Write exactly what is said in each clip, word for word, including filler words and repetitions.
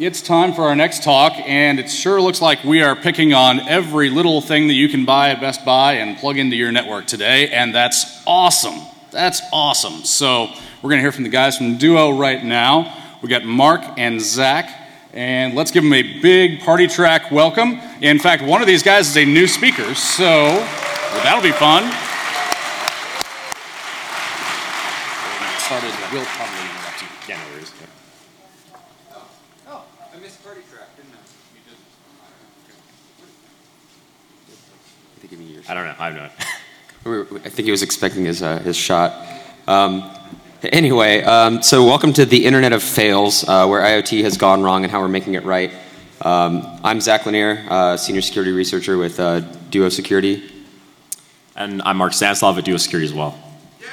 it's time for our next talk, and it sure looks like we are picking on every little thing that you can buy at Best Buy and plug into your network today, and that's awesome. That's awesome. So we're going to hear from the guys from Duo right now. We got Mark and Zach, and let's give them a big party track welcome. In fact, one of these guys is a new speaker, so well, that'll be fun. Started, we'll probably interrupt you. Yeah, no worries. Oh, oh, I missed party track, didn't I? You did. I think give me yours. I don't know. I have no. I think he was expecting his uh, his shot. Um, anyway, um, so welcome to the Internet of Fails, uh, where IoT has gone wrong and how we're making it right. Um, I'm Zach Lanier, uh, senior security researcher with uh, Duo Security, and I'm Mark Stanislav at Duo Security as well.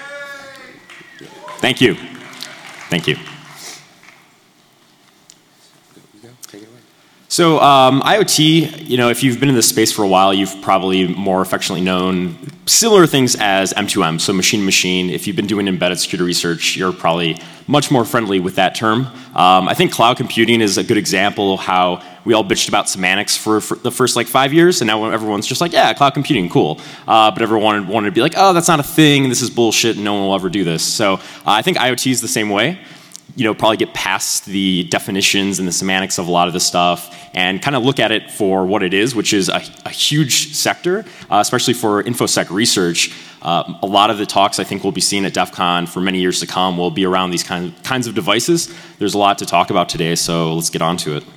Thank you. Thank you. So um, IoT, you know, if you've been in this space for a while, you've probably more affectionately known similar things as M two M, so machine to machine. If you've been doing embedded security research, you're probably much more friendly with that term. Um, I think cloud computing is a good example of how we all bitched about semantics for, for the first like five years, and now everyone's just like, yeah, cloud computing, cool. Uh, but everyone wanted, wanted to be like, oh, that's not a thing, this is bullshit, and no one will ever do this. So uh, I think IoT is the same way. You know, probably get past the definitions and the semantics of a lot of this stuff and kind of look at it for what it is, which is a, a huge sector, uh, especially for InfoSec research. Uh, a lot of the talks I think we'll be seeing at DEF CON for many years to come will be around these kind of, kinds of devices. There's a lot to talk about today, so let's get on to it.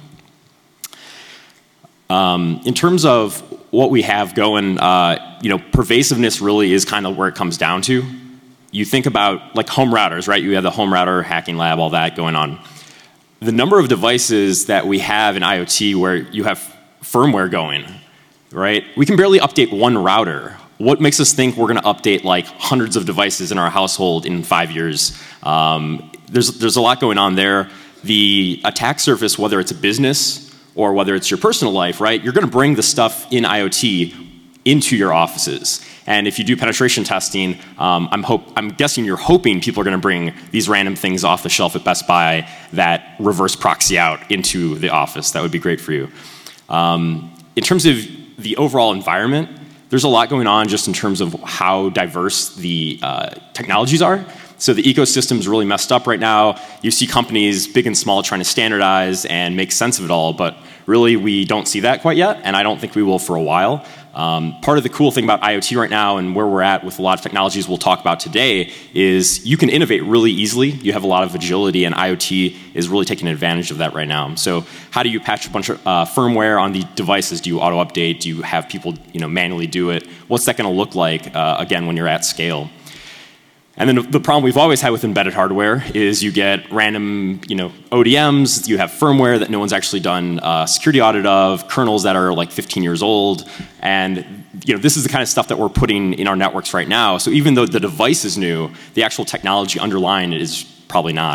Um, in terms of what we have going, uh, you know, pervasiveness really is kind of where it comes down to. You think about like home routers, right? You have the home router, hacking lab, all that going on. The number of devices that we have in IoT where you have firmware going, right? We can barely update one router. What makes us think we're going to update like hundreds of devices in our household in five years? Um, there's, there's a lot going on there. The attack surface, whether it's a business or whether it's your personal life, right? You're going to bring the stuff in IoT into your offices. And if you do penetration testing, um, I'm, hope, I'm guessing you're hoping people are going to bring these random things off the shelf at Best Buy that reverse proxy out into the office. That would be great for you. Um, in terms of the overall environment, there's a lot going on just in terms of how diverse the uh, technologies are. So the ecosystem is really messed up right now. You see companies, big and small, trying to standardize and make sense of it all, but really we don't see that quite yet, and I don't think we will for a while. Um, part of the cool thing about IoT right now and where we're at with a lot of technologies we'll talk about today is you can innovate really easily. You have a lot of agility, and IoT is really taking advantage of that right now. So how do you patch a bunch of uh, firmware on the devices? Do you auto-update? Do you have people you know, manually do it? What's that going to look like, uh, again, when you're at scale? And then the problem we've always had with embedded hardware is you get random, you know, O D Ms, you have firmware that no one's actually done a security audit of, kernels that are like fifteen years old, and you know, this is the kind of stuff that we're putting in our networks right now. So even though the device is new, the actual technology underlying it is probably not.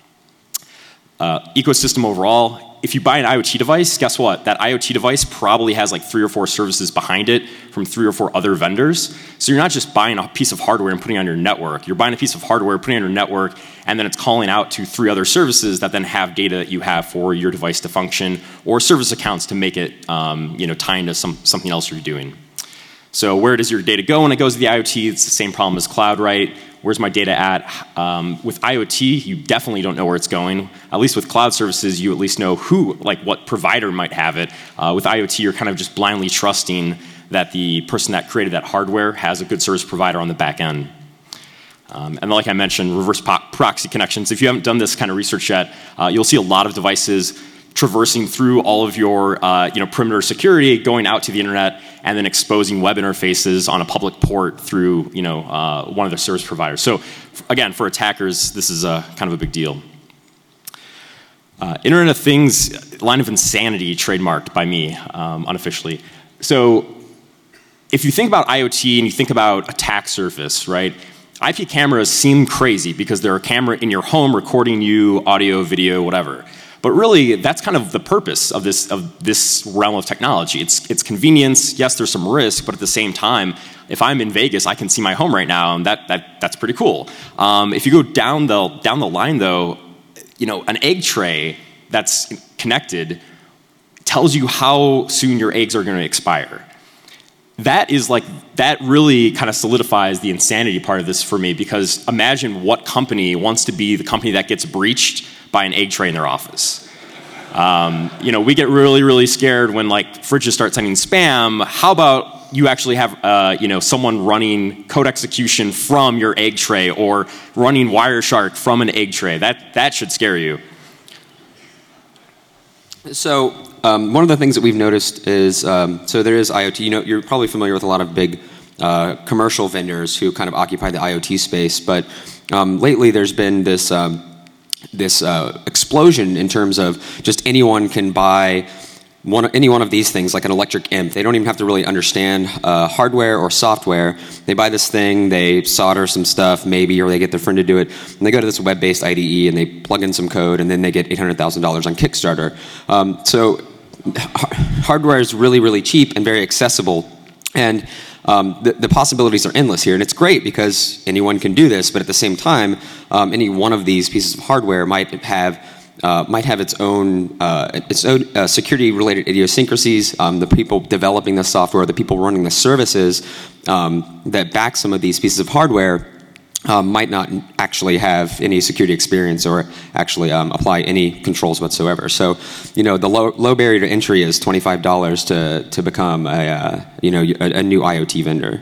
Uh, ecosystem overall, if you buy an IoT device, guess what? That IoT device probably has like three or four services behind it from three or four other vendors. So you're not just buying a piece of hardware and putting it on your network. You're buying a piece of hardware, putting it on your network, and then it's calling out to three other services that then have data that you have for your device to function, or service accounts to make it um, you know, tie into some, something else you're doing. So where does your data go when it goes to the IoT? It's the same problem as cloud, right? Where's my data at? Um, with IoT, you definitely don't know where it's going. At least with cloud services, you at least know who, like what provider might have it. Uh, with IoT, you're kind of just blindly trusting that the person that created that hardware has a good service provider on the back end. Um, and like I mentioned, reverse proxy connections. If you haven't done this kind of research yet, uh, you'll see a lot of devices traversing through all of your uh, you know, perimeter security, going out to the internet, and then exposing web interfaces on a public port through you know, uh, one of the service providers. So again, for attackers, this is a, kind of a big deal. Uh, Internet of Things, line of insanity trademarked by me um, unofficially. So if you think about IoT and you think about attack surface, right? I P cameras seem crazy because they're a camera in your home recording you, audio, video, whatever. But really, that's kind of the purpose of this, of this realm of technology. It's, it's convenience. Yes, there's some risk, but at the same time, if I'm in Vegas, I can see my home right now, and that, that, that's pretty cool. Um, if you go down the, down the line, though, you know, an egg tray that's connected tells you how soon your eggs are going to expire. That is like, that really kind of solidifies the insanity part of this for me, because imagine what company wants to be the company that gets breached by an egg tray in their office. Um, you know, we get really, really scared when like fridges start sending spam. How about you actually have, uh, you know, someone running code execution from your egg tray, or running Wireshark from an egg tray? That, that should scare you. So um, one of the things that we've noticed is, um, so there is IoT. You know, you're probably familiar with a lot of big uh, commercial vendors who kind of occupy the IoT space, but um, lately there's been this um, this uh, explosion in terms of just anyone can buy one, any one of these things, like an electric imp. They don't even have to really understand uh, hardware or software. They buy this thing, they solder some stuff maybe, or they get their friend to do it, and they go to this web-based I D E and they plug in some code, and then they get eight hundred thousand dollars on Kickstarter. Um, so hardware is really, really cheap and very accessible. And um, the, the possibilities are endless here, and it's great because anyone can do this, but at the same time, um, any one of these pieces of hardware might have Uh, might have its own uh, its own uh, security-related idiosyncrasies. Um, the people developing the software, the people running the services um, that back some of these pieces of hardware um, might not actually have any security experience or actually um, apply any controls whatsoever. So, you know, the low, low barrier to entry is twenty-five dollars to to become a uh, you know a, a new IoT vendor.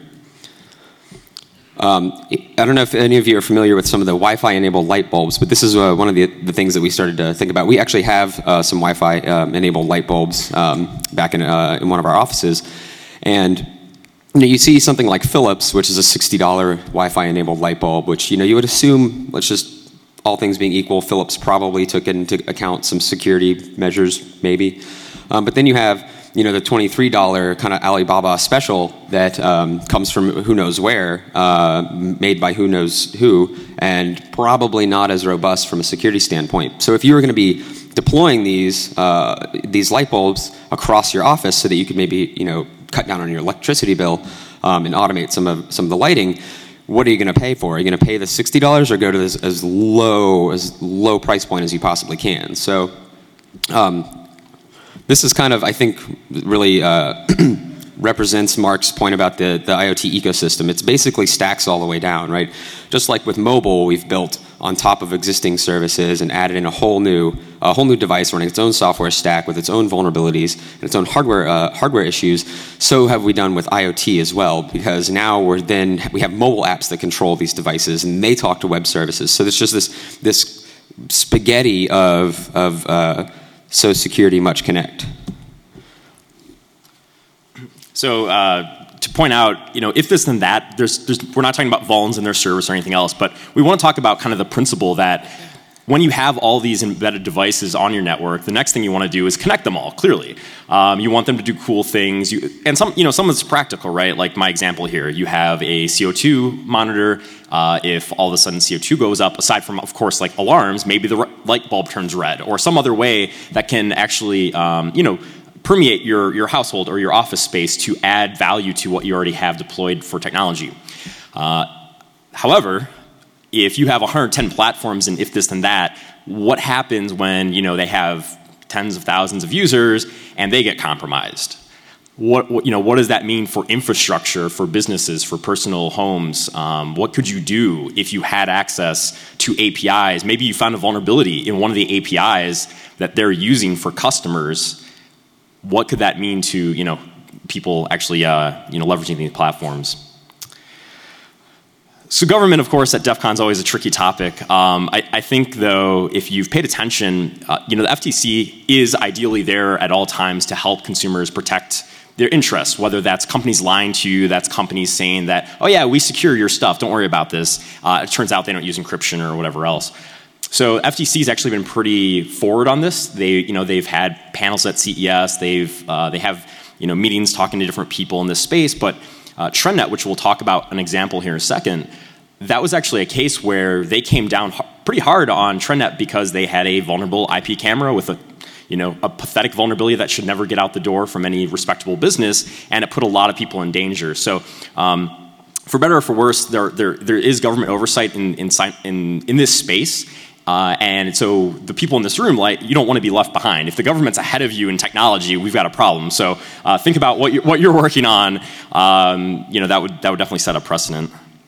Um, I don't know if any of you are familiar with some of the Wi-Fi enabled light bulbs, but this is uh, one of the, the things that we started to think about. We actually have uh, some Wi-Fi um, enabled light bulbs um, back in, uh, in one of our offices. And you know, you see something like Philips, which is a sixty dollar Wi-Fi enabled light bulb, which you know you would assume, let's just, all things being equal, Philips probably took into account some security measures, maybe. Um, but then you have you know, the twenty-three dollar kind of Alibaba special that um, comes from who knows where, uh, made by who knows who, and probably not as robust from a security standpoint. So if you were going to be deploying these uh, these light bulbs across your office so that you could maybe you know cut down on your electricity bill um, and automate some of some of the lighting, what are you going to pay for? Are you going to pay the sixty dollars or go to this as low as low price point as you possibly can? So. Um, This is kind of, I think, really uh, represents Mark's point about the, the IoT ecosystem. It's basically stacks all the way down, right? Just like with mobile, we've built on top of existing services and added in a whole new, a whole new device running its own software stack with its own vulnerabilities and its own hardware uh, hardware issues. So have we done with IoT as well, because now we're then we have mobile apps that control these devices and they talk to web services. So there's just this this spaghetti of of uh, so security much connect. So uh, to point out, you know, if this then that, there's, there's, we're not talking about vulns and their service or anything else, but we want to talk about kind of the principle that when you have all these embedded devices on your network, the next thing you want to do is connect them all, clearly. Um, you want them to do cool things. You, and some, you know, some of it's practical, right? Like my example here, you have a C O two monitor. Uh, if all of a sudden C O two goes up, aside from, of course, like alarms, maybe the light bulb turns red, or some other way that can actually, um, you know, permeate your, your household or your office space to add value to what you already have deployed for technology. Uh, however, if you have one hundred ten platforms and if this then that, what happens when you know they have tens of thousands of users and they get compromised? What, what you know? What does that mean for infrastructure, for businesses, for personal homes? Um, what could you do if you had access to A P Is? Maybe you found a vulnerability in one of the A P Is that they're using for customers. What could that mean to you know people actually uh, you know leveraging these platforms? So government, of course, at DEF CON is always a tricky topic. Um, I, I think, though, if you've paid attention, uh, you know the F T C is ideally there at all times to help consumers protect their interests, whether that's companies lying to you, that's companies saying that, oh yeah, we secure your stuff, don't worry about this. Uh, it turns out they don't use encryption or whatever else. So F T C has actually been pretty forward on this. They, you know, they've had panels at C E S. They've, uh, they have, you know, meetings talking to different people in this space. But uh, TrendNet, which we'll talk about an example here in a second, that was actually a case where they came down pretty hard on TrendNet because they had a vulnerable I P camera with a, you know, a pathetic vulnerability that should never get out the door from any respectable business, and it put a lot of people in danger. So. Um, For better or for worse, there, there, there is government oversight in, in, in, in this space, Uh, and so the people in this room, like, you don't want to be left behind. If the government's ahead of you in technology, we've got a problem. So uh, think about what you're, what you're working on. Um, you know, that would that would definitely set a precedent.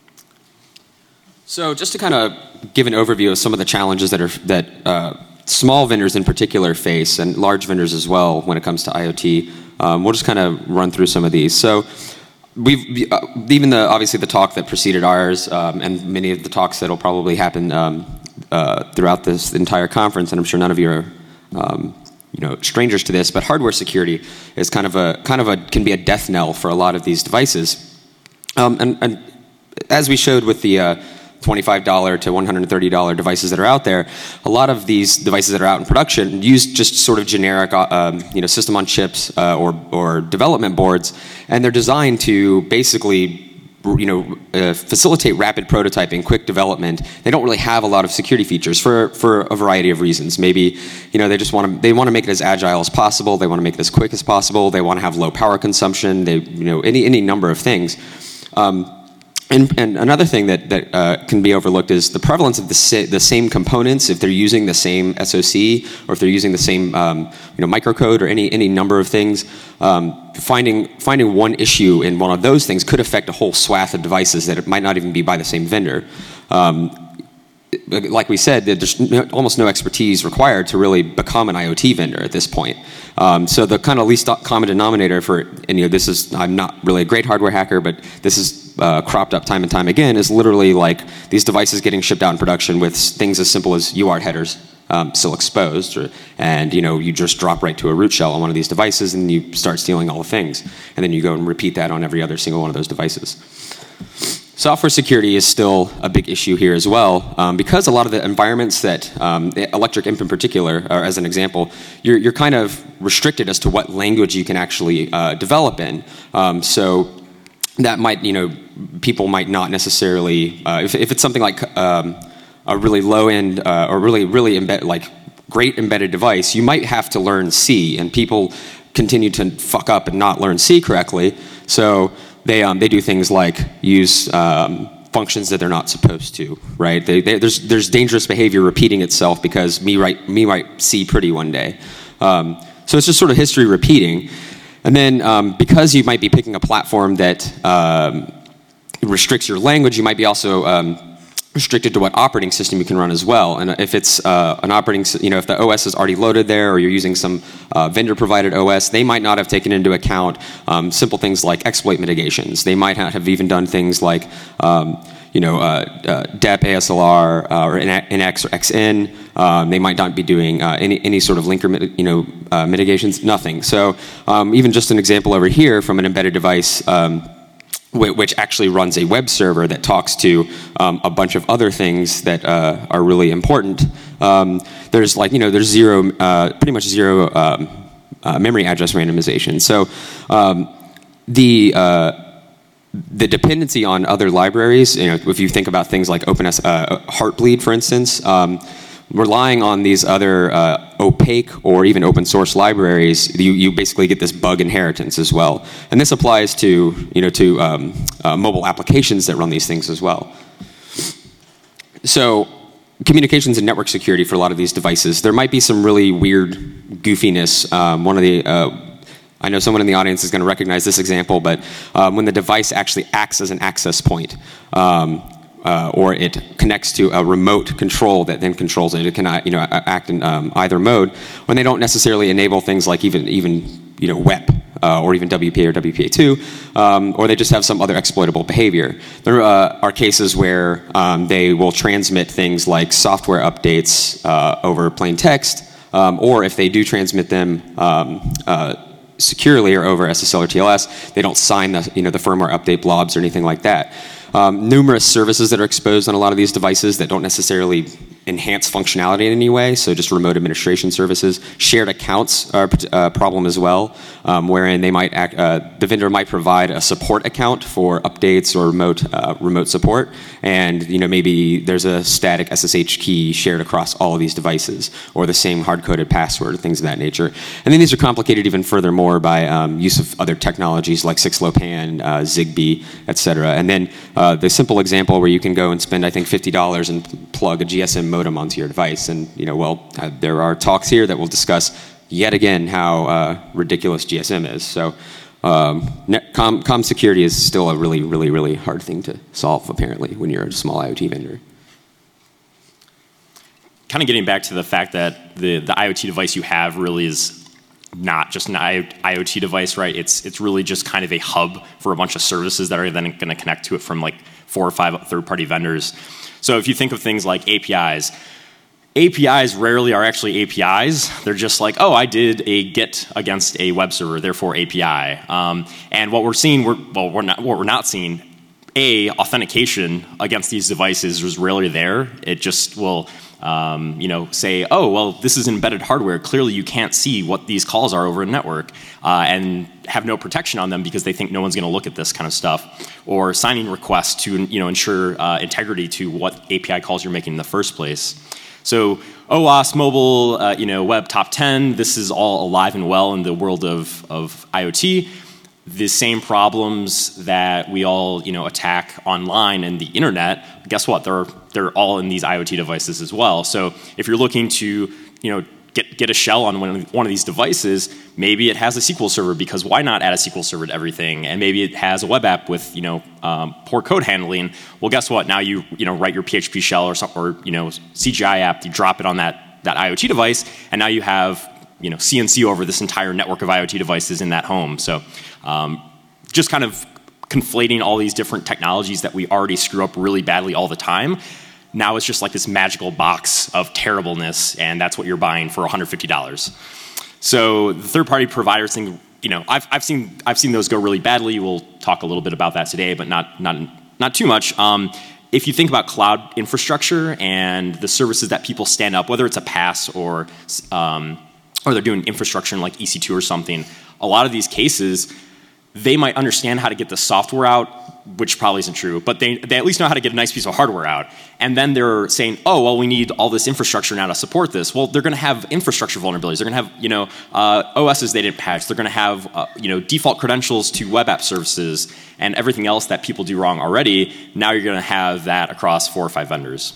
So just to kind of give an overview of some of the challenges that are that uh, small vendors in particular face, and large vendors as well, when it comes to IoT, um, we'll just kind of run through some of these. So we've uh, even the obviously the talk that preceded ours, um, and many of the talks that'll probably happen um, uh, throughout this entire conference, and I'm sure none of you are um, you know strangers to this, but hardware security is kind of a kind of a can be a death knell for a lot of these devices, um, and, and as we showed with the uh, twenty-five dollar to one hundred thirty dollar devices that are out there, a lot of these devices that are out in production use just sort of generic um, you know, system on chips uh, or, or development boards, and they're designed to basically you know, uh, facilitate rapid prototyping, quick development. They don't really have a lot of security features for, for a variety of reasons. Maybe you know, they just want to they want to make it as agile as possible, they want to make it as quick as possible, they want to have low power consumption, they, you know, any, any number of things. Um, And, and another thing that, that uh, can be overlooked is the prevalence of the, sa the same components. If they're using the same S O C, or if they're using the same um, you know, microcode, or any, any number of things, um, finding, finding one issue in one of those things could affect a whole swath of devices that it might not even be by the same vendor. Um, like we said, there's no, almost no expertise required to really become an IoT vendor at this point. Um, so the kind of least common denominator for, and you know, this is, I'm not really a great hardware hacker, but this is uh, cropped up time and time again, is literally like these devices getting shipped out in production with things as simple as U A R T headers um, still exposed, or, and you know, you just drop right to a root shell on one of these devices and you start stealing all the things. And then you go and repeat that on every other single one of those devices. Software security is still a big issue here as well, um, because a lot of the environments that, um, Electric Imp in particular, or as an example, you're, you're kind of restricted as to what language you can actually uh, develop in. Um, so that might, you know, people might not necessarily, uh, if, if it's something like um, a really low end uh, or really, really embed, like great embedded device, you might have to learn C, and people continue to fuck up and not learn C correctly. So They, um, they do things like use um, functions that they're not supposed to, right? They, they, there's, there's dangerous behavior repeating itself because me write, me write C pretty one day. Um, so it's just sort of history repeating. And then um, because you might be picking a platform that um, restricts your language, you might be also um, restricted to what operating system you can run as well. And if it's uh, an operating, you know, if the O S is already loaded there, or you're using some uh, vendor-provided O S, they might not have taken into account um, simple things like exploit mitigations. They might not have even done things like, um, you know, uh, uh, D E P, A S L R, uh, or N X or X N. Um, they might not be doing uh, any any sort of linker, you know, uh, mitigations. Nothing. So um, even just an example over here from an embedded device. Um, which actually runs a web server that talks to um, a bunch of other things that uh, are really important. Um, there's like, you know, there's zero, uh, pretty much zero um, uh, memory address randomization. So um, the uh, the dependency on other libraries, you know, if you think about things like OpenS, uh, Heartbleed, for instance, um, relying on these other uh, opaque or even open source libraries, you, you basically get this bug inheritance as well. And this applies to, you know, to um, uh, mobile applications that run these things as well. So communications and network security for a lot of these devices, there might be some really weird goofiness. Um, one of the, uh, I know someone in the audience is going to recognize this example, but um, when the device actually acts as an access point, um, Uh, or it connects to a remote control that then controls it. It can, you know, act in um, either mode, when they don't necessarily enable things like even, even you know, W E P uh, or even W P A or W P A two, um, or they just have some other exploitable behavior. There uh, are cases where um, they will transmit things like software updates uh, over plain text, um, or if they do transmit them um, uh, securely or over S S L or T L S, they don't sign the, you know, the firmware update blobs or anything like that. Um, numerous services that are exposed on a lot of these devices that don't necessarily enhance functionality in any way, so just remote administration services. Shared accounts are a problem as well, um, wherein they might act, uh, the vendor might provide a support account for updates or remote uh, remote support, and you know, maybe there's a static S S H key shared across all of these devices, or the same hard-coded password, things of that nature. And then these are complicated even furthermore by um, use of other technologies like six low pan, uh, Zigbee, et cetera. And then uh, uh, the simple example where you can go and spend, I think, fifty dollars and plug a G S M modem onto your device. And, you know, well, uh, there are talks here that will discuss yet again how uh, ridiculous G S M is. So um, net, com, com security is still a really, really, really hard thing to solve, apparently, when you're a small IoT vendor. Kind of getting back to the fact that the, the IoT device you have really is not just an IoT device, right? It's it's really just kind of a hub for a bunch of services that are then going to connect to it from like four or five third-party vendors. So if you think of things like A P Is, A P Is rarely are actually A P Is. They're just like, oh, I did a GET against a web server, therefore A P I. Um, and what we're seeing, we're, well, we're not, what we're not seeing, A, authentication against these devices is rarely there. It just will Um, you know, say, oh, well, this is embedded hardware. Clearly, you can't see what these calls are over a network, uh, and have no protection on them because they think no one's going to look at this kind of stuff, or signing requests to, you know, ensure uh, integrity to what A P I calls you're making in the first place. So, O W A S, mobile, uh, you know, web top ten. This is all alive and well in the world of of IoT. The same problems that we all, you know, attack online and the internet, guess what? They're they're all in these IoT devices as well. So if you're looking to, you know, get get a shell on one of, one of these devices, maybe it has a S Q L server, because why not add a S Q L server to everything? And maybe it has a web app with, you know, um, poor code handling. Well, guess what? Now you you know write your P H P shell or some, or you know C G I app, you drop it on that that IoT device, and now you have, you know, C N C over this entire network of IoT devices in that home. So um, just kind of conflating all these different technologies that we already screw up really badly all the time. Now it's just like this magical box of terribleness, and that's what you're buying for one hundred fifty dollars. So the third-party providers thing, you know, I've, I've seen I've seen those go really badly. We'll talk a little bit about that today, but not not not too much. Um, if you think about cloud infrastructure and the services that people stand up, whether it's a PaaS or um, or they're doing infrastructure in like E C two or something, a lot of these cases, they might understand how to get the software out, which probably isn't true, but they, they at least know how to get a nice piece of hardware out. And then they're saying, oh, well, we need all this infrastructure now to support this. Well, they're going to have infrastructure vulnerabilities. They're going to have, you know, uh, O Ss they didn't patch. They're going to have, uh, you know, default credentials to web app services and everything else that people do wrong already. Now you're going to have that across four or five vendors.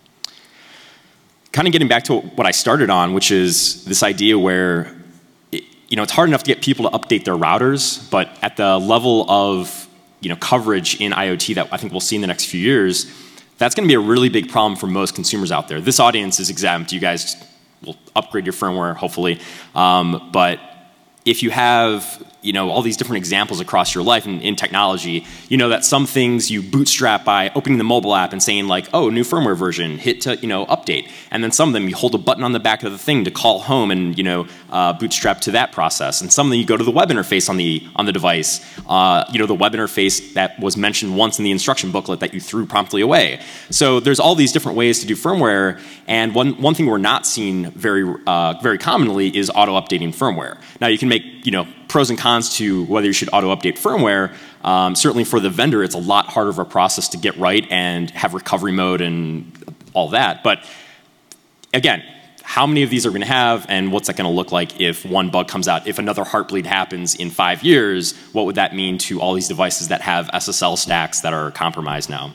Kind of getting back to what I started on, which is this idea where, it, you know, it's hard enough to get people to update their routers, but at the level of, you know, coverage in IoT that I think we'll see in the next few years, that's going to be a really big problem for most consumers out there. This audience is exempt. You guys will upgrade your firmware, hopefully. Um, but if you have, you know, all these different examples across your life in, in technology, you know that some things you bootstrap by opening the mobile app and saying like, oh, new firmware version, hit to, you know, update. And then some of them you hold a button on the back of the thing to call home and, you know, uh, bootstrap to that process. And some of them you go to the web interface on the on the device, uh, you know, the web interface that was mentioned once in the instruction booklet that you threw promptly away. So there's all these different ways to do firmware. And one one thing we're not seeing very uh, very commonly is auto updating firmware. Now you can make, you know, pros and cons to whether you should auto-update firmware. Um, certainly for the vendor, it's a lot harder of a process to get right and have recovery mode and all that. But again, how many of these are we going to have, and what's that going to look like if one bug comes out? If another Heartbleed happens in five years, what would that mean to all these devices that have S S L stacks that are compromised now?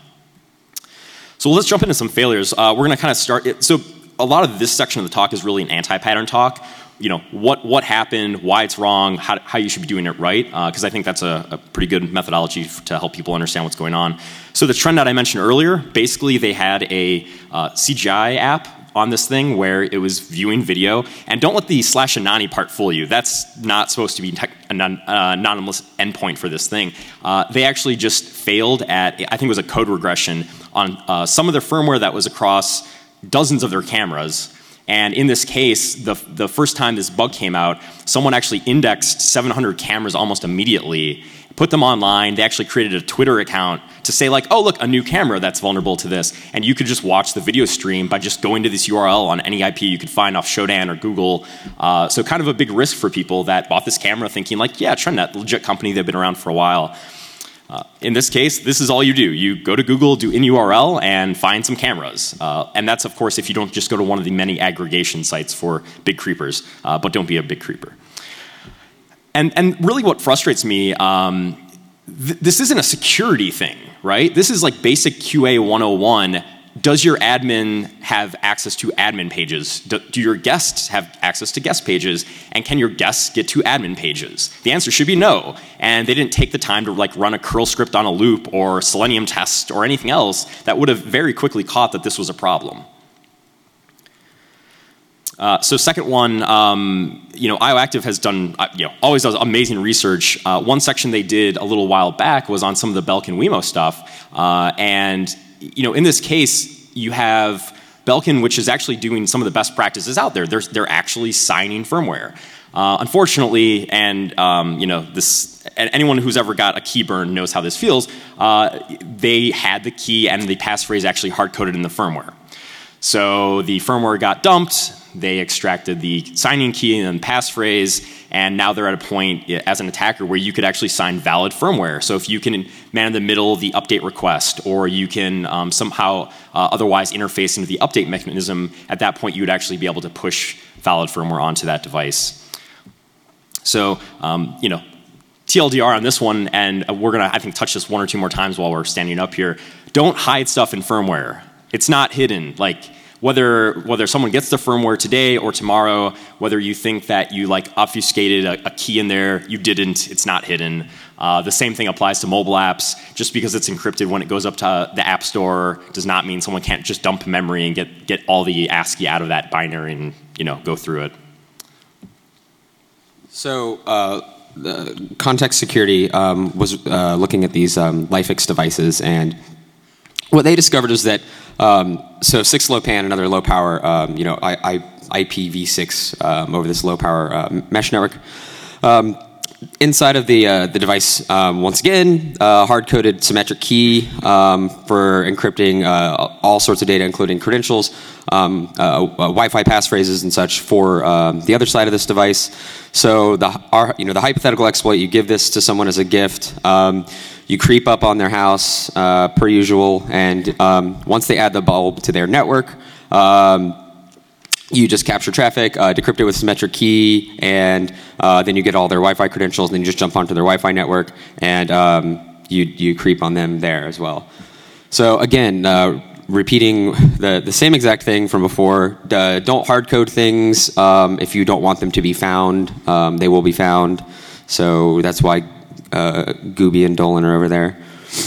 So let's jump into some failures. Uh, we're going to kind of start it. So a lot of this section of the talk is really an anti-pattern talk. You know, what, what happened, why it's wrong, how, how you should be doing it right, because uh, I think that's a, a pretty good methodology to help people understand what's going on. So the trend that I mentioned earlier, basically they had a uh, C G I app on this thing where it was viewing video, and don't let the slash anani part fool you. That's not supposed to be an uh, anonymous endpoint for this thing. Uh, they actually just failed at, I think it was a code regression on uh, some of their firmware that was across dozens of their cameras. And in this case, the, the first time this bug came out, someone actually indexed seven hundred cameras almost immediately, put them online. They actually created a Twitter account to say like, oh, look, a new camera that's vulnerable to this. And you could just watch the video stream by just going to this U R L on any I P you could find off Shodan or Google. Uh, so kind of a big risk for people that bought this camera thinking like, yeah, TrendNet, legit company, they've been around for a while. Uh, in this case, this is all you do. You go to Google, do in U R L, and find some cameras. Uh, and that's, of course, if you don't just go to one of the many aggregation sites for big creepers. Uh, but don't be a big creeper. And, and really what frustrates me um, th this isn't a security thing, right? This is like basic Q A one oh one. Does your admin have access to admin pages? Do, do your guests have access to guest pages? And can your guests get to admin pages? The answer should be no. And they didn't take the time to like run a curl script on a loop or Selenium test or anything else that would have very quickly caught that this was a problem. Uh, so second one, um, you know, IOActive has done, uh, you know, always does amazing research. Uh, one section they did a little while back was on some of the Belkin Wemo stuff. Uh, and you know, in this case, you have Belkin, which is actually doing some of the best practices out there. They're, they're actually signing firmware. Uh, unfortunately, and um, you know, this, anyone who's ever got a key burn knows how this feels, uh, they had the key and the passphrase actually hard-coded in the firmware. So the firmware got dumped, they extracted the signing key and passphrase, and now they're at a point as an attacker where you could actually sign valid firmware. So if you can man in the middle the update request, or you can um, somehow uh, otherwise interface into the update mechanism, at that point you would actually be able to push valid firmware onto that device. So, um, you know, T L D R on this one, and we're gonna, I think, touch this one or two more times while we're standing up here. Don't hide stuff in firmware. It's not hidden. Like, Whether, whether someone gets the firmware today or tomorrow, whether you think that you like obfuscated a, a key in there, you didn't, it's not hidden. Uh, the same thing applies to mobile apps. Just because it's encrypted when it goes up to the App Store does not mean someone can't just dump memory and get, get all the ASCII out of that binary and, you know, go through it. So, uh, the Context Security um, was uh, looking at these um, LifeX devices, and what they discovered is that Um, so six low pan, another low power, um, you know, I, I, I P v six um, over this low power uh, mesh network. Um, inside of the uh, the device, um, once again, uh, hard coded symmetric key um, for encrypting uh, all sorts of data, including credentials, um, uh, uh, Wi-Fi passphrases and such for um, the other side of this device. So the our, you know the hypothetical exploit, you give this to someone as a gift. Um, You creep up on their house, uh, per usual, and um, once they add the bulb to their network, um, you just capture traffic, uh, decrypt it with symmetric key, and uh, then you get all their Wi-Fi credentials, and then you just jump onto their Wi-Fi network, and um, you, you creep on them there as well. So again, uh, repeating the, the same exact thing from before. Uh, don't hard code things um, if you don't want them to be found. Um, they will be found. So that's why Uh, Gooby and Dolan are over there.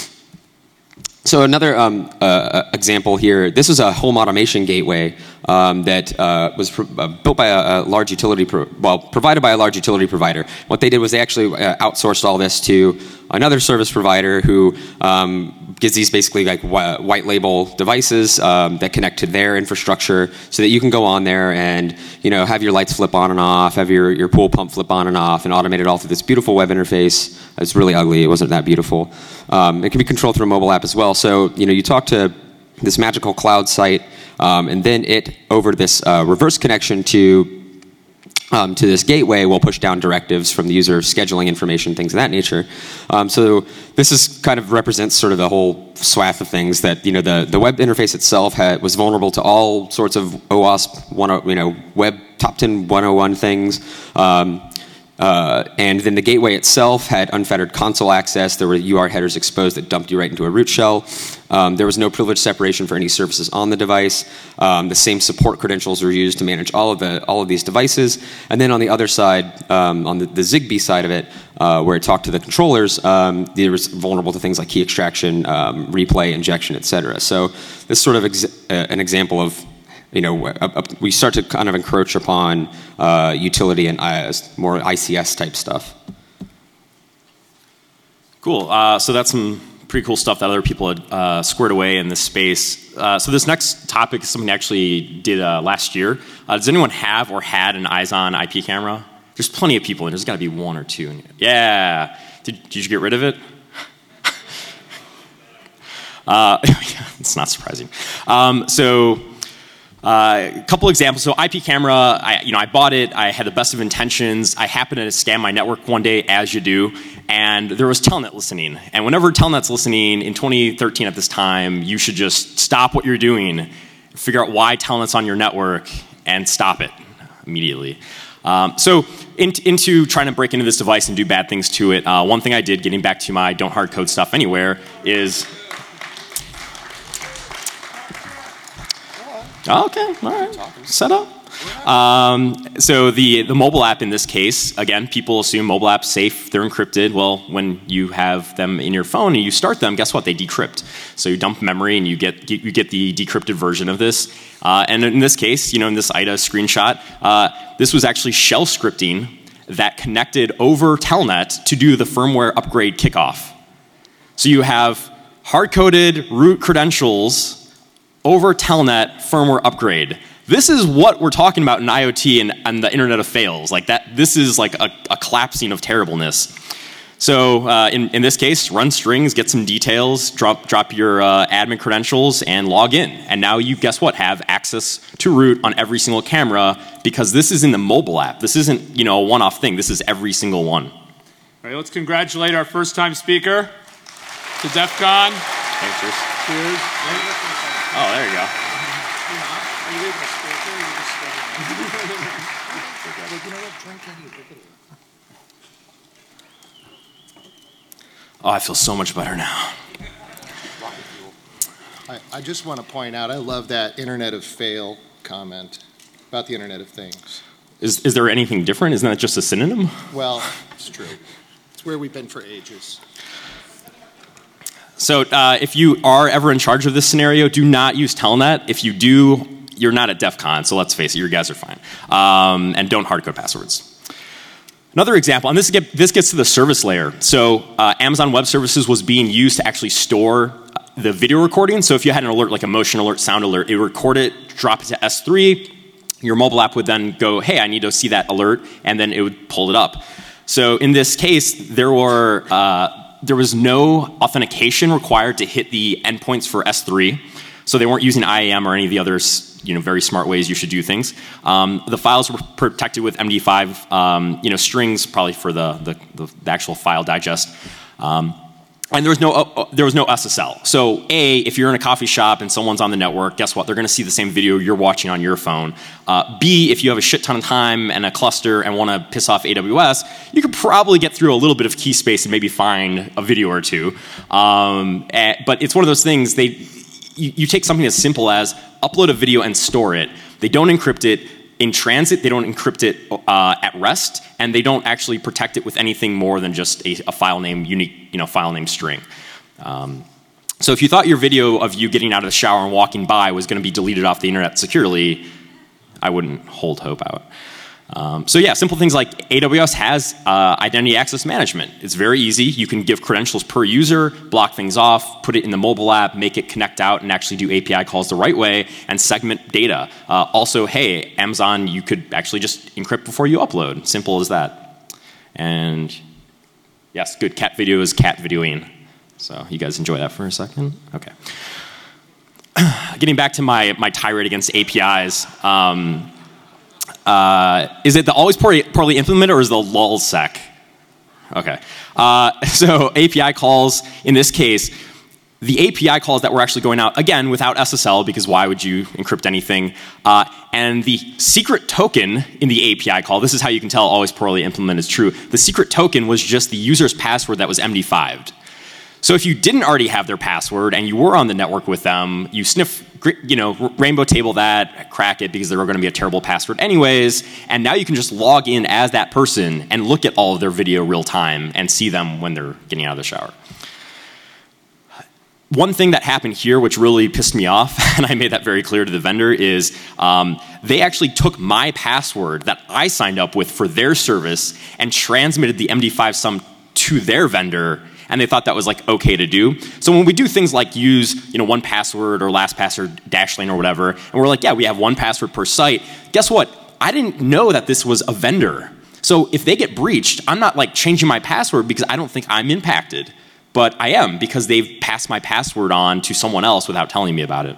So another um, uh, example here, this is a home automation gateway um, that uh, was pro uh, built by a, a large utility, pro well, provided by a large utility provider. What they did was they actually uh, outsourced all this to another service provider who um, gives these basically like white label devices um, that connect to their infrastructure, so that you can go on there and, you know, have your lights flip on and off, have your, your pool pump flip on and off, and automate it all through this beautiful web interface. It's really ugly. It wasn't that beautiful. Um, it can be controlled through a mobile app as well. So, you know, you talk to this magical cloud site, um, and then it, over this uh, reverse connection to Um, to this gateway, will push down directives from the user, scheduling information, things of that nature. Um, so this is kind of represents sort of the whole swath of things that, you know, the, the web interface itself had, was vulnerable to all sorts of OWASP, one, you know, web top ten one oh one things. Um, Uh, and then the gateway itself had unfettered console access. There were U A R T headers exposed that dumped you right into a root shell. Um, there was no privilege separation for any services on the device. Um, the same support credentials were used to manage all of the all of these devices. And then on the other side, um, on the, the Zigbee side of it, uh, where it talked to the controllers, um, it was vulnerable to things like key extraction, um, replay, injection, et cetera. So this is sort of ex uh, an example of, you know, uh, uh, we start to kind of encroach upon uh, utility and uh, more I C S type stuff. Cool. Uh, so that's some pretty cool stuff that other people had uh, squared away in this space. Uh, so this next topic is something I actually did uh, last year. Uh, does anyone have or had an eyes-on I P camera? There's plenty of people, and there's got to be one or two. Yeah. Did, did you get rid of it? uh, it's not surprising. Um, so. A uh, couple examples. So I P camera, I, you know, I bought it. I had the best of intentions. I happened to scan my network one day, as you do, and there was Telnet listening. And whenever Telnet's listening in twenty thirteen at this time, you should just stop what you're doing, figure out why Telnet's on your network, and stop it immediately. Um, so in, into trying to break into this device and do bad things to it, uh, one thing I did, getting back to my don't hard code stuff anywhere, is... Okay, all right, set up. Um, so the, the mobile app in this case, again, people assume mobile apps safe, they're encrypted. Well, when you have them in your phone and you start them, guess what? They decrypt. So you dump memory and you get, you get the decrypted version of this. Uh, and in this case, you know, in this I D A screenshot, uh, this was actually shell scripting that connected over Telnet to do the firmware upgrade kickoff. So you have hard-coded root credentials over Telnet firmware upgrade. This is what we're talking about in IoT and, and the Internet of Fails. Like that, this is like a, a collapsing of terribleness. So uh, in, in this case, run strings, get some details, drop, drop your uh, admin credentials, and log in. And now you, guess what, have access to root on every single camera because this is in the mobile app. This isn't, you know, a one-off thing. This is every single one. All right, let's congratulate our first-time speaker to DEF CON. Thanks, cheers. Cheers. Oh, there you go. Oh, I feel so much better now. I, I just want to point out, I love that Internet of Fail comment about the Internet of Things. Is, is there anything different? Isn't that just a synonym? Well, it's true. It's where we've been for ages. So uh, if you are ever in charge of this scenario, do not use Telnet. If you do, you're not at DEF CON, so let's face it, you guys are fine. Um, and don't hardcode passwords. Another example, and this, get, this gets to the service layer. So uh, Amazon Web Services was being used to actually store the video recording. So if you had an alert like a motion alert, sound alert, it would record it, drop it to S three. Your mobile app would then go, hey, I need to see that alert, and then it would pull it up. So in this case, there were uh, there was no authentication required to hit the endpoints for S three. So they weren't using I A M or any of the other, you know, very smart ways you should do things. Um, the files were protected with M D five, um, you know, strings probably for the, the, the actual file digest. Um, and there was no uh, there was no S S L. So A, if you're in a coffee shop and someone's on the network, guess what? They're going to see the same video you're watching on your phone. Uh, B, if you have a shit ton of time and a cluster and want to piss off A W S, you could probably get through a little bit of key space and maybe find a video or two. Um, and, but it's one of those things they. You, you take something as simple as upload a video and store it. They don't encrypt it in transit. They don't encrypt it uh, at rest, and they don't actually protect it with anything more than just a, a file name, unique, you know, file name string. Um, so if you thought your video of you getting out of the shower and walking by was going to be deleted off the internet securely, I wouldn't hold hope out. Um, so yeah, simple things like A W S has uh, identity access management. It's very easy. You can give credentials per user, block things off, put it in the mobile app, make it connect out and actually do A P I calls the right way and segment data. Uh, also, hey, Amazon, you could actually just encrypt before you upload. Simple as that. And yes, good, cat video is cat videoing. So you guys enjoy that for a second? Okay. Getting back to my, my tirade against A P Is. Um, Uh, is it the always poorly, poorly implemented or is the lulzsec? Okay. Uh, so A P I calls, in this case, the A P I calls that were actually going out, again, without S S L, because why would you encrypt anything? Uh, and the secret token in the A P I call, this is how you can tell always poorly implemented is true. The secret token was just the user's password that was M D fived. So if you didn't already have their password and you were on the network with them, you sniff, you know, rainbow table that, crack it because they were going to be a terrible password anyways, and now you can just log in as that person and look at all of their video real time and see them when they're getting out of the shower. One thing that happened here which really pissed me off, and I made that very clear to the vendor, is um, they actually took my password that I signed up with for their service and transmitted the M D five sum to their vendor, and they thought that was like okay to do. So when we do things like use, you know, one password or LastPass or Dashlane or whatever, and we're like, yeah, we have one password per site, guess what? I didn't know that this was a vendor. So if they get breached, I'm not like changing my password because I don't think I'm impacted. But I am because they've passed my password on to someone else without telling me about it.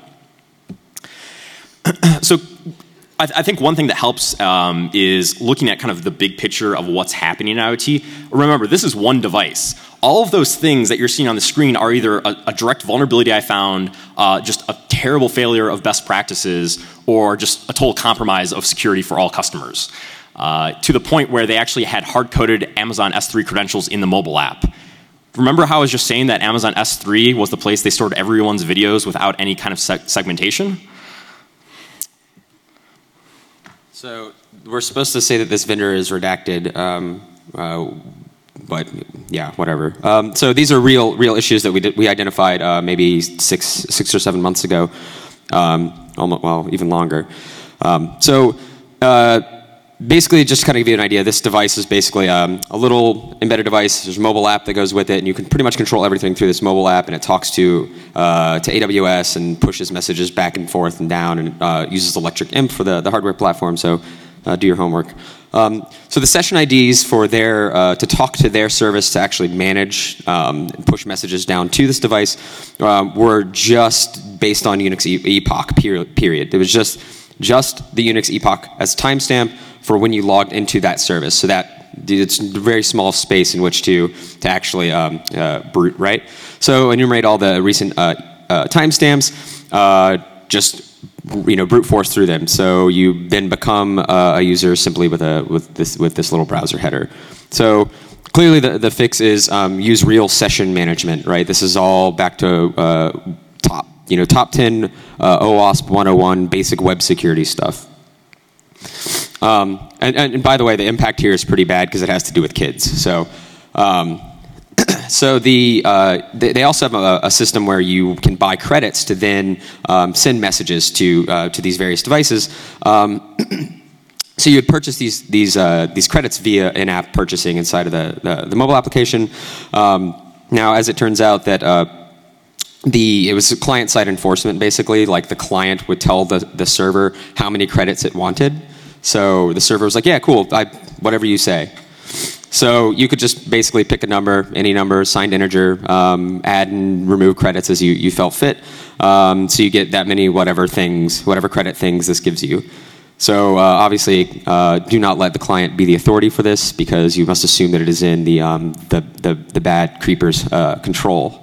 So I, th I think one thing that helps um, is looking at kind of the big picture of what's happening in IoT. Remember, this is one device. All of those things that you're seeing on the screen are either a, a direct vulnerability I found, uh, just a terrible failure of best practices, or just a total compromise of security for all customers. uh, to the point where they actually had hard-coded Amazon S three credentials in the mobile app. Remember how I was just saying that Amazon S three was the place they stored everyone's videos without any kind of seg segmentation? So we're supposed to say that this vendor is redacted, um, uh, but yeah, whatever. Um, so these are real, real issues that we did, we identified uh, maybe six, six or seven months ago, um, almost, well, even longer. Um, so. Uh, Basically, just to kind of give you an idea, this device is basically um, a little embedded device. There's a mobile app that goes with it, and you can pretty much control everything through this mobile app, and it talks to uh, to A W S and pushes messages back and forth and down, and uh, uses Electric Imp for the, the hardware platform, so uh, do your homework. Um, so the session I Ds for their, uh, to talk to their service to actually manage um, and push messages down to this device um, were just based on Unix e epoch, period. It was just, just the Unix epoch as timestamp for when you logged into that service. So that it's a very small space in which to, to actually um, uh, brute, right? So enumerate all the recent uh, uh, timestamps, uh, just you know, brute force through them. So you then become uh, a user simply with a with this with this little browser header. So clearly the the fix is um, use real session management, right? This is all back to uh, top you know top ten uh, OWASP one oh one basic web security stuff. Um, and, and by the way, the impact here is pretty bad because it has to do with kids. So, um, so the uh, they, they also have a, a system where you can buy credits to then um, send messages to uh, to these various devices. Um, so you would purchase these these uh, these credits via in-app purchasing inside of the the, the mobile application. Um, now, as it turns out, that uh, the it was client-side enforcement basically. Like the client would tell the the server how many credits it wanted. So the server was like, yeah, cool, I, whatever you say. So you could just basically pick a number, any number, signed integer, um, add and remove credits as you, you felt fit. Um, so you get that many whatever things, whatever credit things this gives you. So uh, obviously, uh, do not let the client be the authority for this because you must assume that it is in the, um, the, the, the bad creeper's uh, control.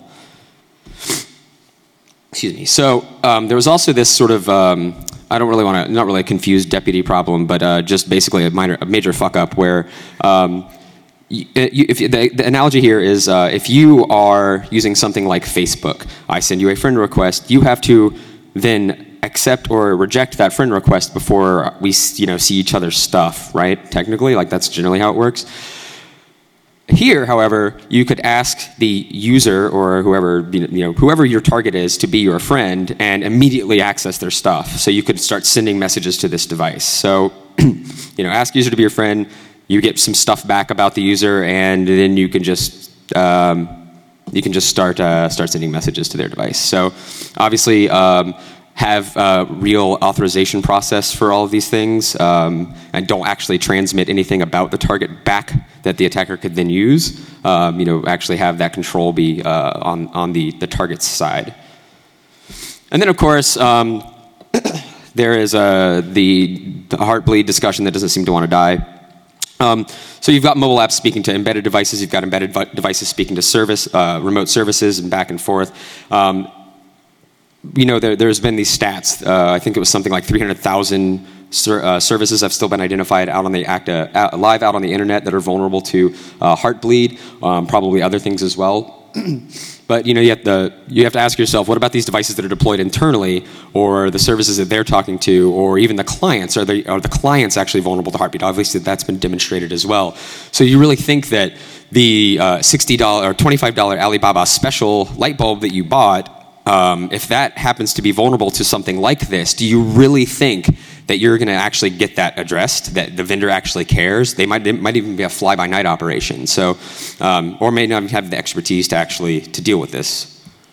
Excuse me. So um, there was also this sort of, um, I don't really want to, not really a confused deputy problem, but uh, just basically a minor, a major fuck up where, um, you, if you, the, the analogy here is uh, if you are using something like Facebook, I send you a friend request, you have to then accept or reject that friend request before we, you know, see each other's stuff, right? Technically, like that's generally how it works. Here, however, you could ask the user or whoever you know whoever your target is to be your friend and immediately access their stuff. So you could start sending messages to this device. So, you know, ask user to be your friend. You get some stuff back about the user, and then you can just um, you can just start uh, start sending messages to their device. So, obviously. Um, have a real authorization process for all of these things um, and don't actually transmit anything about the target back that the attacker could then use. Um, you know, actually have that control be uh, on, on the, the target's side. And then, of course, um, there is uh, the, the Heartbleed discussion that doesn't seem to want to die. Um, so you've got mobile apps speaking to embedded devices. You've got embedded devices speaking to service, uh, remote services and back and forth. Um, You know, there, there's been these stats. Uh, I think it was something like three hundred thousand ser uh, services have still been identified out on the act, uh, out, live out on the internet that are vulnerable to uh, Heartbleed, um, probably other things as well. But you know, you have, to, you have to ask yourself, what about these devices that are deployed internally, or the services that they're talking to, or even the clients? Are, they, are the clients actually vulnerable to Heartbleed? Obviously, that's been demonstrated as well. So you really think that the uh, sixty dollar or twenty-five dollar Alibaba special light bulb that you bought, Um, if that happens to be vulnerable to something like this, do you really think that you're going to actually get that addressed, that the vendor actually cares? They might, it might even be a fly-by-night operation, so, um, or may not have the expertise to actually to deal with this.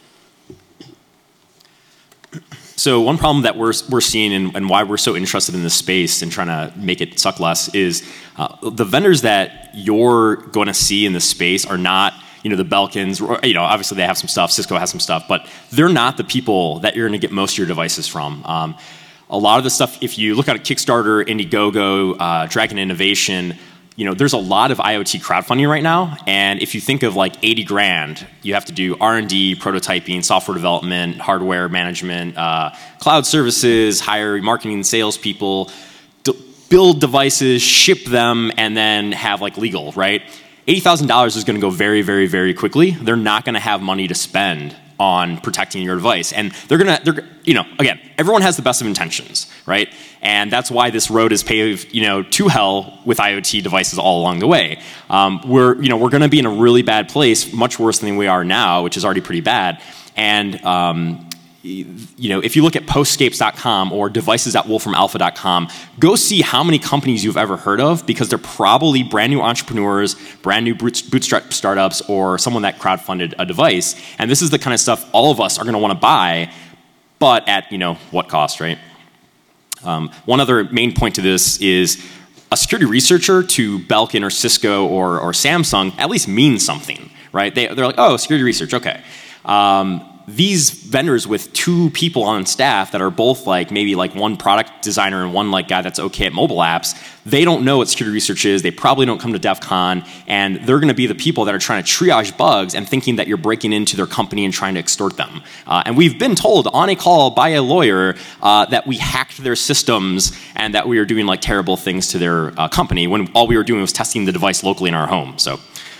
So one problem that we're, we're seeing and, and why we're so interested in this space and trying to make it suck less is uh, the vendors that you're going to see in this space are not, you know, the Belkins, you know, obviously they have some stuff, Cisco has some stuff, but they're not the people that you're going to get most of your devices from. Um, a lot of the stuff, if you look at Kickstarter, Indiegogo, uh, Dragon Innovation, you know, there's a lot of IoT crowdfunding right now, and if you think of like eighty grand, you have to do R and D, prototyping, software development, hardware management, uh, cloud services, hire marketing and salespeople. build devices, ship them, and then have like legal, right? eighty thousand dollars is going to go very, very, very quickly. They're not going to have money to spend on protecting your device. And they're going to, they're, you know, again, everyone has the best of intentions, right? And that's why this road is paved, you know, to hell with IoT devices all along the way. Um, we're, you know, we're going to be in a really bad place, much worse than we are now, which is already pretty bad. And, um, you know, if you look at postscapes dot com or devices at wolfram alpha dot com, go see how many companies you've ever heard of, because they're probably brand new entrepreneurs, brand new bootstrap startups, or someone that crowdfunded a device. And this is the kind of stuff all of us are going to want to buy, but at, you know, what cost, right? Um, one other main point to this is a security researcher to Belkin or Cisco or, or Samsung at least means something, right? They, they're like, oh, security research, okay. Um, These vendors with two people on staff that are both like maybe like one product designer and one like guy that's okay at mobile apps, they don't know what security research is. They probably don't come to DEF CON, and they're going to be the people that are trying to triage bugs and thinking that you're breaking into their company and trying to extort them. Uh, and we've been told on a call by a lawyer uh, that we hacked their systems and that we were doing like terrible things to their uh, company when all we were doing was testing the device locally in our home. So.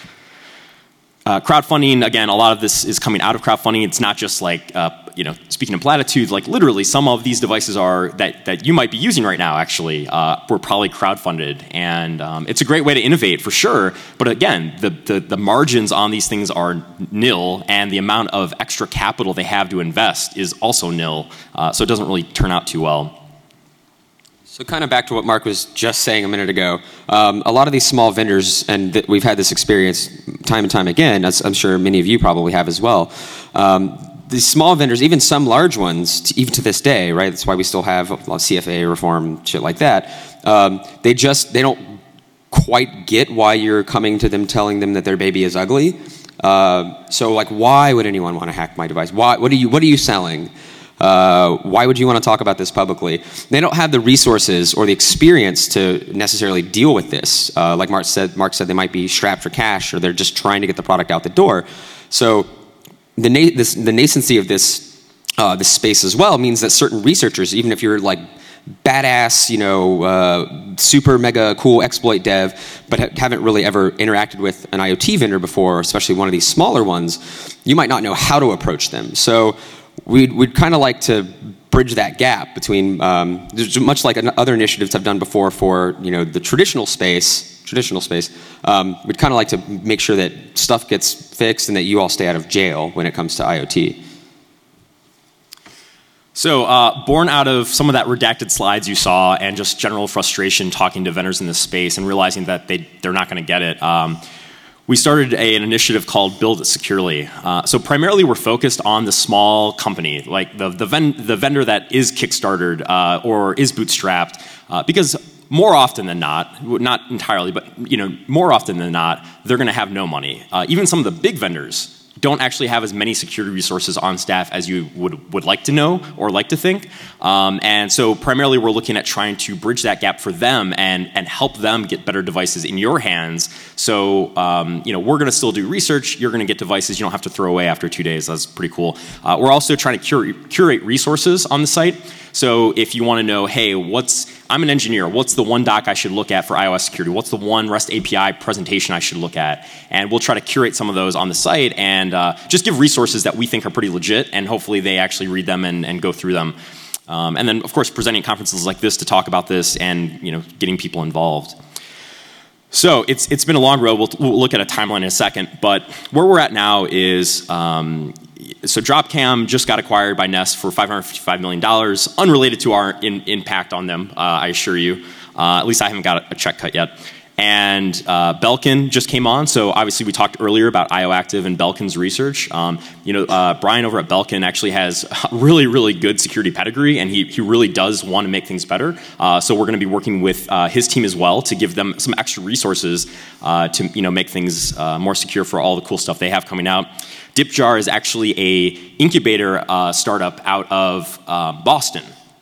Uh, crowdfunding, again, a lot of this is coming out of crowdfunding. It's not just like, uh, you know, speaking in platitudes, like literally some of these devices are, that, that you might be using right now actually, uh, were probably crowdfunded. And um, it's a great way to innovate for sure. But again, the, the, the margins on these things are nil, and the amount of extra capital they have to invest is also nil. Uh, so it doesn't really turn out too well. So kind of back to what Mark was just saying a minute ago, um, a lot of these small vendors, and th we've had this experience time and time again, as I'm sure many of you probably have as well. Um, these small vendors, even some large ones, to, even to this day, right? That's why we still have a lot of C F A reform, shit like that. Um, they just, they don't quite get why you're coming to them telling them that their baby is ugly. Uh, so like, why would anyone want to hack my device? Why, what are you, what are you selling? Uh, why would you want to talk about this publicly? They don't have the resources or the experience to necessarily deal with this. Uh, like Mark said, Mark said they might be strapped for cash, or they're just trying to get the product out the door. So the, na this, the nascency of this, uh, this space as well means that certain researchers, even if you're like badass, you know, uh, super mega cool exploit dev, but ha haven't really ever interacted with an IoT vendor before, especially one of these smaller ones, you might not know how to approach them. So We'd, we'd kind of like to bridge that gap between, um, much like other initiatives I've done before for, you know, the traditional space, traditional space, um, we'd kind of like to make sure that stuff gets fixed and that you all stay out of jail when it comes to IoT. So uh, born out of some of that redacted slides you saw and just general frustration talking to vendors in this space and realizing that they, they're not going to get it, um, we started a, an initiative called Build It Securely. Uh, so primarily we're focused on the small company, like the, the, ven the vendor that is Kickstartered uh, or is bootstrapped, uh, because more often than not, not entirely, but you know, more often than not, they're going to have no money. Uh, even some of the big vendors don't actually have as many security resources on staff as you would, would like to know or like to think. Um, and so primarily we're looking at trying to bridge that gap for them and, and help them get better devices in your hands. So um, you know, we're going to still do research. You're going to get devices you don't have to throw away after two days. That's pretty cool. Uh, we're also trying to curate, curate resources on the site. So if you want to know, hey, what's, I'm an engineer, what's the one doc I should look at for iOS security? What's the one REST A P I presentation I should look at? And we'll try to curate some of those on the site and uh, just give resources that we think are pretty legit, and hopefully they actually read them and, and go through them. Um, and then, of course, presenting at conferences like this to talk about this and, you know, getting people involved. So it's, it's been a long road. We'll, we'll look at a timeline in a second. But where we're at now is, um, so Dropcam just got acquired by Nest for five hundred fifty-five million dollars, unrelated to our in, impact on them, uh, I assure you. Uh, at least I haven't got a check cut yet. And uh, Belkin just came on, so obviously we talked earlier about IOActive and Belkin's research. Um, you know, uh, Brian over at Belkin actually has a really, really good security pedigree, and he, he really does want to make things better. Uh, so we're going to be working with uh, his team as well to give them some extra resources uh, to, you know, make things uh, more secure for all the cool stuff they have coming out. DipJar is actually a incubator uh, startup out of uh, Boston.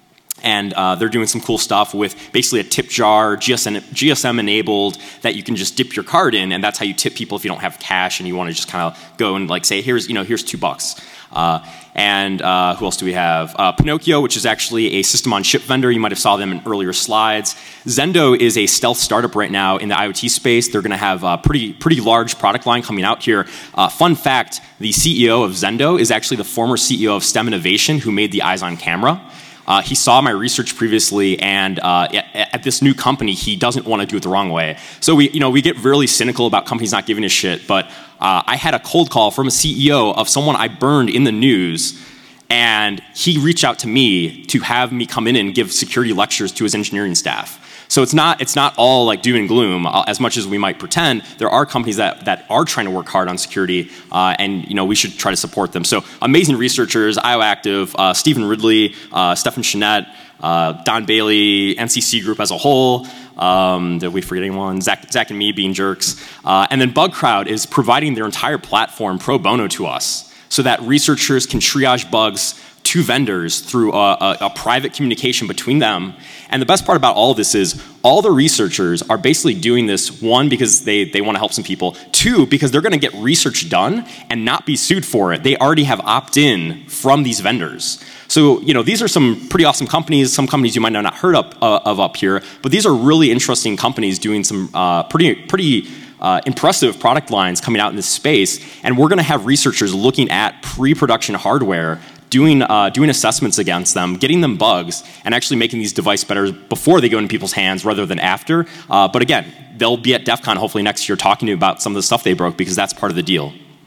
And uh, they're doing some cool stuff with basically a tip jar, G S M, G S M enabled, that you can just dip your card in, and that's how you tip people if you don't have cash and you want to just kind of go and like say, here's, you know, here's two bucks. Uh, and uh, who else do we have? Uh, Pinocchio, which is actually a system-on-chip vendor. You might have saw them in earlier slides. Zendo is a stealth startup right now in the IoT space. They're going to have a pretty, pretty large product line coming out here. Uh, fun fact, the C E O of Zendo is actually the former C E O of STEM Innovation, who made the eyes on camera. Uh, he saw my research previously, and uh, at, at this new company, he doesn't want to do it the wrong way. So we, you know, we get really cynical about companies not giving a shit, but uh, I had a cold call from a C E O of someone I burned in the news, and he reached out to me to have me come in and give security lectures to his engineering staff. So it's not, it's not all like doom and gloom, uh, as much as we might pretend. There are companies that, that are trying to work hard on security, uh, and you know, we should try to support them. So amazing researchers, IOActive, uh, Stephen Ridley, uh, Stefan Chenette, uh, Don Bailey, N C C Group as a whole. Um, did we forget anyone? Zach, Zach and me being jerks. Uh, and then BugCrowd is providing their entire platform pro bono to us so that researchers can triage bugs to vendors through a, a, a private communication between them. And the best part about all of this is all the researchers are basically doing this, one, because they, they want to help some people, two, because they're going to get research done and not be sued for it. They already have opt-in from these vendors. So, you know, these are some pretty awesome companies, some companies you might not have heard up, uh, of up here, but these are really interesting companies doing some uh, pretty, pretty Uh, impressive product lines coming out in this space, and we're going to have researchers looking at pre-production hardware, doing uh, doing assessments against them, getting them bugs, and actually making these devices better before they go into people's hands rather than after. Uh, but again, they'll be at DEF CON hopefully next year talking to you about some of the stuff they broke, because that's part of the deal.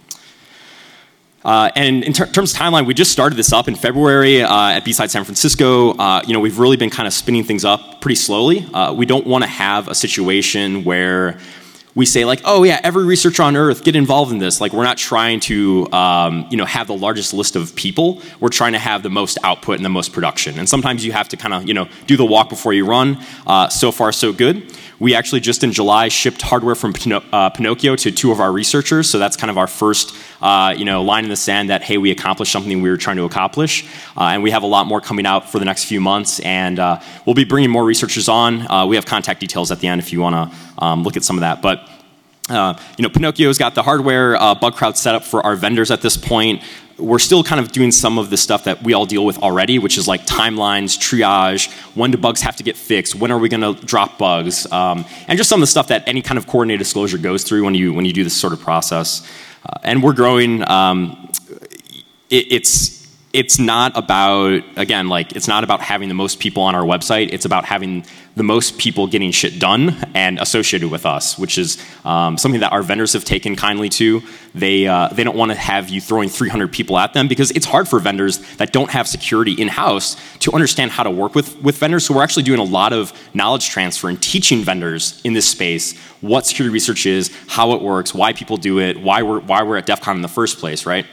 Uh, and in ter terms of timeline, we just started this up in February uh, at B-Side San Francisco. Uh, you know, we've really been kind of spinning things up pretty slowly. Uh, we don't want to have a situation where we say like, oh yeah, every researcher on earth, get involved in this. Like, we're not trying to um, you know, have the largest list of people. We're trying to have the most output and the most production. And sometimes you have to kind of, you know, do the walk before you run. Uh, so far, so good. We actually just in July shipped hardware from Pino uh, Pinocchio to two of our researchers. So that's kind of our first uh, you know, line in the sand that, hey, we accomplished something we were trying to accomplish. Uh, and we have a lot more coming out for the next few months. And uh, we'll be bringing more researchers on. Uh, we have contact details at the end if you want to um, look at some of that. But Uh, you know, Pinocchio's got the hardware, uh, BugCrowd set up for our vendors at this point. We're still kind of doing some of the stuff that we all deal with already, which is like timelines, triage, when do bugs have to get fixed, when are we going to drop bugs, um, and just some of the stuff that any kind of coordinated disclosure goes through when you when you do this sort of process. Uh, and we're growing. Um, it, it's it's not about, again, like it's not about having the most people on our website. It's about having the most people getting shit done and associated with us, which is um, something that our vendors have taken kindly to. They uh, they don't want to have you throwing three hundred people at them, because it's hard for vendors that don't have security in-house to understand how to work with, with vendors. So we're actually doing a lot of knowledge transfer and teaching vendors in this space what security research is, how it works, why people do it, why we're, why we're at DEF CON in the first place, right?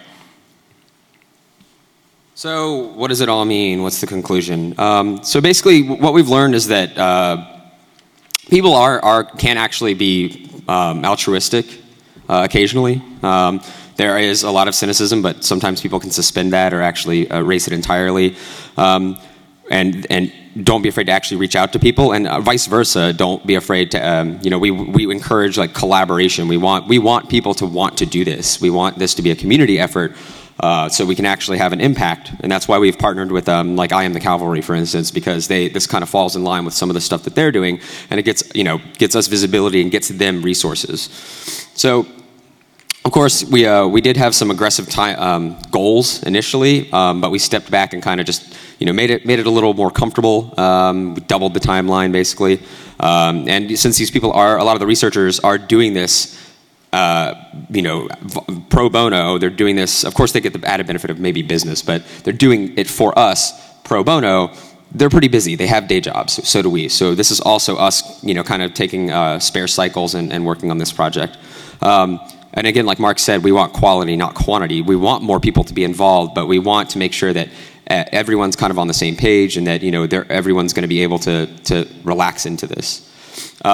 So what does it all mean? What's the conclusion? Um, so basically what we've learned is that uh, people are, are, can actually be um, altruistic uh, occasionally. Um, there is a lot of cynicism, but sometimes people can suspend that or actually uh, erase it entirely. Um, and, and don't be afraid to actually reach out to people, and uh, vice versa. Don't be afraid to, um, you know, we, we encourage like collaboration. We want, we want people to want to do this. We want this to be a community effort. Uh, so we can actually have an impact, and that's why we've partnered with, um, like I Am the Cavalry, for instance, because they this kind of falls in line with some of the stuff that they're doing, and it gets you know gets us visibility and gets them resources. So, of course, we uh, we did have some aggressive time, um, goals initially, um, but we stepped back and kind of just you know made it made it a little more comfortable. Um, we doubled the timeline basically, um, and since these people are a lot of the researchers are doing this. Uh, you know, pro bono, they're doing this, of course they get the added benefit of maybe business, but they're doing it for us pro bono. They're pretty busy, they have day jobs, so do we. So this is also us, you know, kind of taking uh, spare cycles and, and working on this project. Um, and again, like Mark said, we want quality, not quantity. We want more people to be involved, but we want to make sure that uh, everyone's kind of on the same page and that, you know, everyone's going to be able to, to relax into this. Um,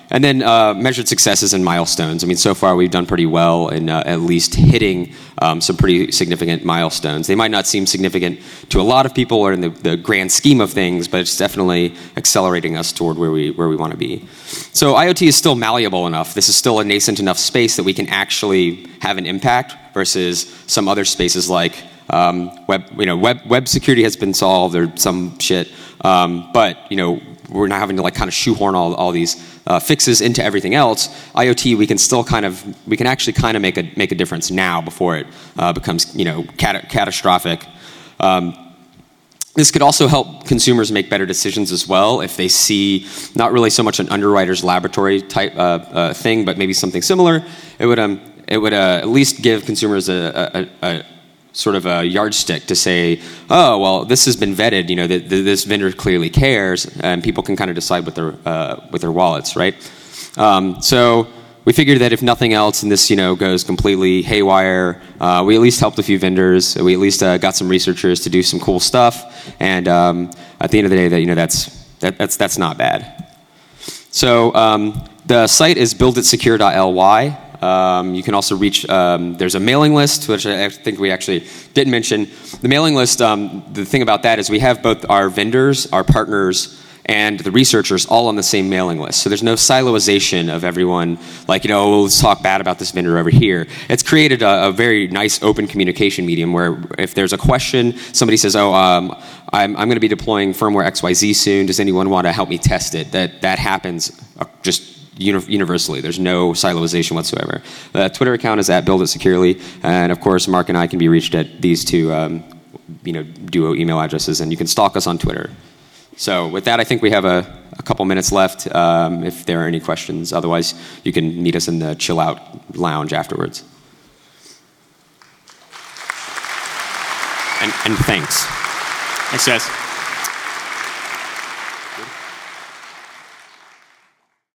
and then uh, measured successes and milestones. I mean, so far we've done pretty well in uh, at least hitting um, some pretty significant milestones. They might not seem significant to a lot of people or in the, the grand scheme of things, but it's definitely accelerating us toward where we where we want to be. So IoT is still malleable enough. This is still a nascent enough space that we can actually have an impact versus some other spaces like um, web. You know, web web security has been solved or some shit, um, but you know. We're not having to like kind of shoehorn all, all these uh, fixes into everything else. IoT, we can still kind of, we can actually kind of make a make a difference now before it uh, becomes, you know, cat catastrophic. Um, this could also help consumers make better decisions as well if they see not really so much an underwriter's laboratory type uh, uh, thing, but maybe something similar. It would um, it would uh, at least give consumers a, a, a sort of a yardstick to say, oh, well, this has been vetted, you know, that this vendor clearly cares, and people can kind of decide with their, uh, with their wallets, right? Um, so we figured that if nothing else, and this, you know, goes completely haywire, uh, we at least helped a few vendors, we at least uh, got some researchers to do some cool stuff, and um, at the end of the day, that, you know, that's, that, that's, that's not bad. So um, the site is build it secure dot L Y. Um, you can also reach, um, there's a mailing list, which I think we actually didn't mention. The mailing list, um, the thing about that is we have both our vendors, our partners, and the researchers all on the same mailing list. So there's no siloization of everyone, like, you know, let's talk bad about this vendor over here. It's created a, a very nice open communication medium where if there's a question, somebody says, oh, um, I'm, I'm going to be deploying firmware X Y Z soon. Does anyone want to help me test it? That, that happens uh, just universally. There's no siloization whatsoever. The Twitter account is at Build It Securely, and of course, Mark and I can be reached at these two, um, you know, duo email addresses, and you can stalk us on Twitter. So with that, I think we have a, a couple minutes left. Um, if there are any questions, otherwise, you can meet us in the chill out lounge afterwards. And, and thanks. Thanks, guys.